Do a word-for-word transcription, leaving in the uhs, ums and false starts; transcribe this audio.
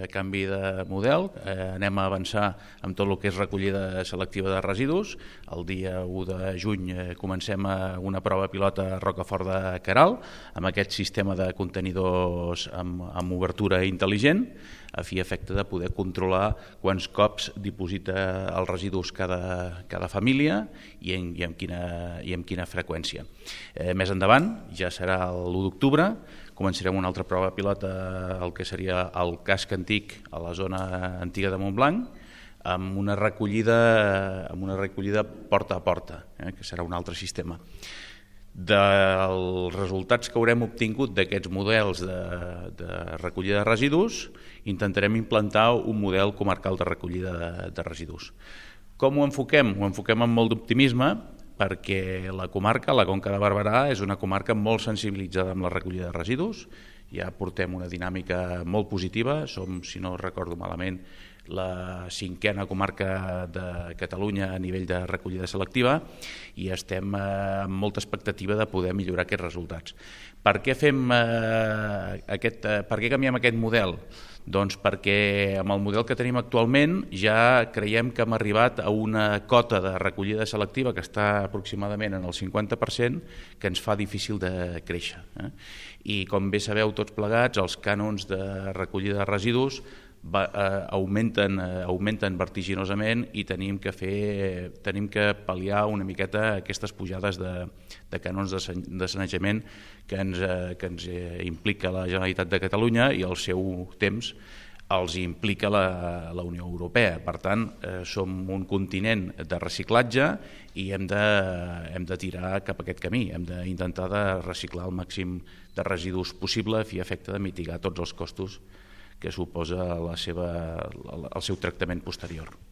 canvi de model, eh, anem a avançar amb tot el que és recollida selectiva de residus. El dia u de juny eh, comencem a una prova pilota a Rocafort de Queralt amb aquest sistema de contenidors amb, amb obertura intel·ligent, a fi i efecte de poder controlar quants cops diposita els residus cada, cada família i en, i, amb quina, i amb quina freqüència. Eh, més endavant, ja serà l'u d'octubre, començarem una altra prova pilota el que seria el casc antic a la zona antiga de Montblanc, amb una recollida, amb una recollida porta a porta, eh, que serà un altre sistema. Dels resultats que haurem obtingut d'aquests models de, de recollida de residus, intentarem implantar un model comarcal de recollida de, de residus. Com ho enfoquem? Ho enfoquem amb molt d'optimisme, perquè la comarca, la Conca de Barberà, és una comarca molt sensibilitzada amb la recollida de residus. Ja portem una dinàmica molt positiva, som, si no recordo malament, la cinquena comarca de Catalunya a nivell de recollida selectiva i estem eh, amb molta expectativa de poder millorar aquests resultats. Per què fem eh, aquest, eh, per què canviem aquest model? Doncs perquè amb el model que tenim actualment ja creiem que hem arribat a una cota de recollida selectiva que està aproximadament en el cinquanta per cent, que ens fa difícil de créixer. Eh? I com bé sabeu tots plegats, els cànons de recollida de residus Va, eh, augmenten, eh, augmenten vertiginosament i tenim que fer, tenim que pal·liar una miqueta aquestes pujades de, de cànons de, de sanejament que ens, eh, que ens eh, implica la Generalitat de Catalunya i al seu temps els implica la, la Unió Europea. Per tant, eh, som un continent de reciclatge i hem de, hem de tirar cap a aquest camí, hem d'intentar de reciclar el màxim de residus possible a fi i efecte de mitigar tots els costos que suposa la seva, el seu tractament posterior.